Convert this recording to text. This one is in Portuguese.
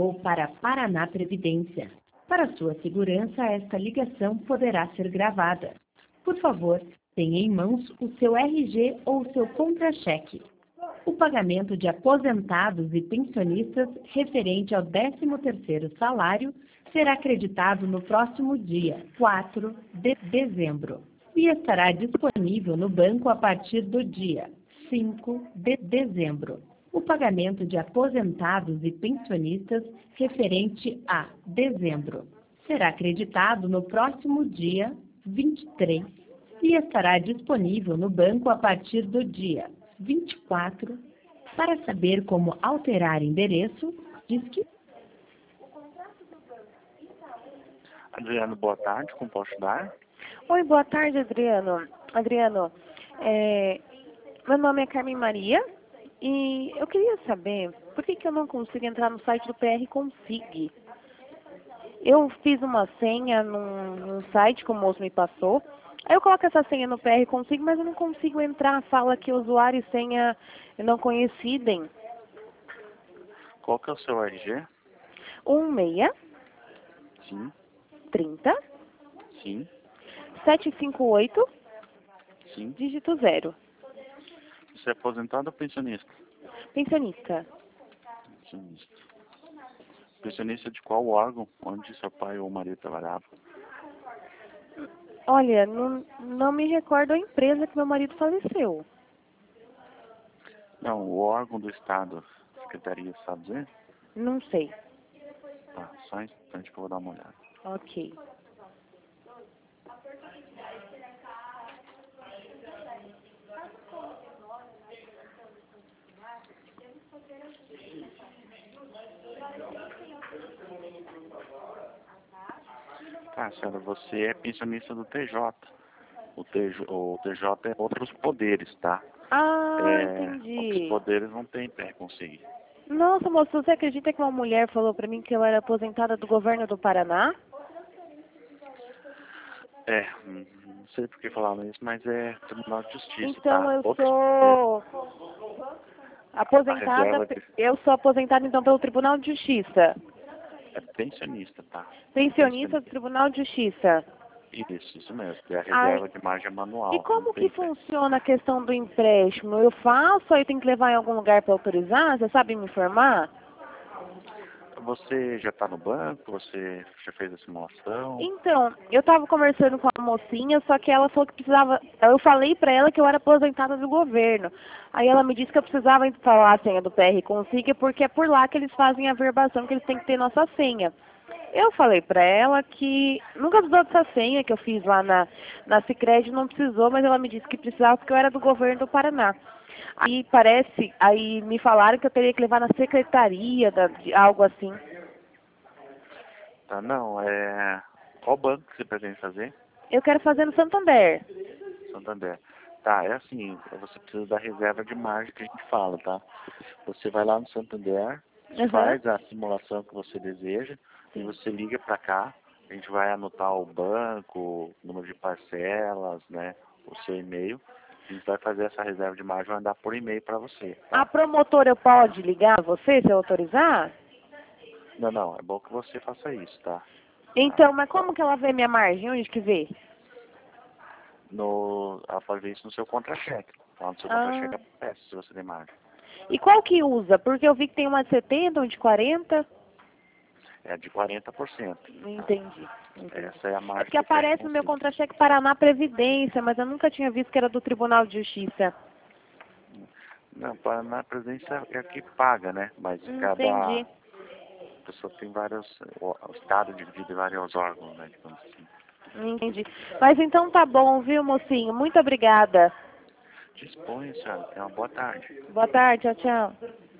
ligou para Paraná Previdência. Para sua segurança, esta ligação poderá ser gravada. Por favor, tenha em mãos o seu RG ou seu contra-cheque. O pagamento de aposentados e pensionistas referente ao 13º salário será acreditado no próximo dia 4 de dezembro e estará disponível no banco a partir do dia 5 de dezembro. O pagamento de aposentados e pensionistas referente a dezembro será acreditado no próximo dia 23 e estará disponível no banco a partir do dia 24. Para saber como alterar endereço, disque. Adriano, boa tarde, como posso ajudar? Oi, boa tarde, Adriano. Adriano, meu nome é Carmen Maria e eu queria saber por que eu não consigo entrar no site do PR Consig. Eu fiz uma senha num site que o moço me passou. Aí eu coloco essa senha no PR Consig, mas eu não consigo entrar. Fala que usuário e senha não coincidem. Qual que é o seu RG? 16 Sim, 30 sim, 758 sim. dígito 0. Você é aposentado ou pensionista? Pensionista. Pensionista. Pensionista de qual órgão? Onde seu pai ou marido trabalhava? Olha, não me recordo a empresa que meu marido faleceu. Não, o órgão do Estado. Secretaria, sabe dizer? Não sei. Tá, só um instante que eu vou dar uma olhada. Ok. Tá, senhora, você é pensionista do TJ. O TJ é outros poderes, tá? Ah, Outros entendi. poderes não tem pé conseguir. Nossa, moço, você acredita que uma mulher falou pra mim que eu era aposentada do governo do Paraná? Não sei por que falaram isso, mas é Tribunal de Justiça, Então tá? eu Outros sou a aposentada, reserva eu sou aposentada então pelo Tribunal de Justiça. é pensionista, tá? Pensionista do Tribunal de Justiça. Isso mesmo. É a Ai, reserva de margem e manual. Não como tem que pé. funciona a questão do empréstimo? Eu faço, aí tem que levar em algum lugar para autorizar? Você sabe me informar? Você já está no banco? Você já fez a simulação? Então, eu estava conversando com a mocinha, só que ela falou que precisava. Eu falei para ela que eu era aposentada do governo. Aí ela me disse que eu precisava falar a senha do PR Consiga, porque é por lá que eles fazem a verbação, que eles têm que ter nossa senha. Eu falei para ela que nunca precisou dessa senha que eu fiz lá na Sicredi, não precisou, mas ela me disse que precisava porque eu era do governo do Paraná. Aí me falaram que eu teria que levar na secretaria, de algo assim. Tá, não, qual banco que você pretende fazer? Eu quero fazer no Santander. Santander. Tá, é assim, você precisa da reserva de margem que a gente fala, tá? Você vai lá no Santander, Uhum. faz a simulação que você deseja e você liga para cá, a gente vai anotar o banco, o número de parcelas, né, o seu e-mail, a gente vai fazer essa reserva de margem e mandar por e-mail para você, tá? A promotora pode ligar a você se eu autorizar? Não, é bom que você faça isso, tá? Então, mas como que ela vê minha margem? Onde que vê? Ela pode ver isso no seu contra-cheque. Lá no seu Ah. contra-cheque aparece se você tem margem. E qual que usa? Porque eu vi que tem uma de 70, uma de 40. É de 40%. Entendi. Essa é a É margem porque que o PR aparece no meu Consigo. contra-cheque Paraná Previdência, mas eu nunca tinha visto que era do Tribunal de Justiça. Não, na presidência é que paga, né? Mas cada Entendi. pessoa tem o Estado dividido em vários órgãos, né? Digamos assim. Entendi. Mas então tá bom, viu, mocinho? Muito obrigada. Disponha, senhora. Tenha uma boa tarde. Boa tarde, tchau, tchau.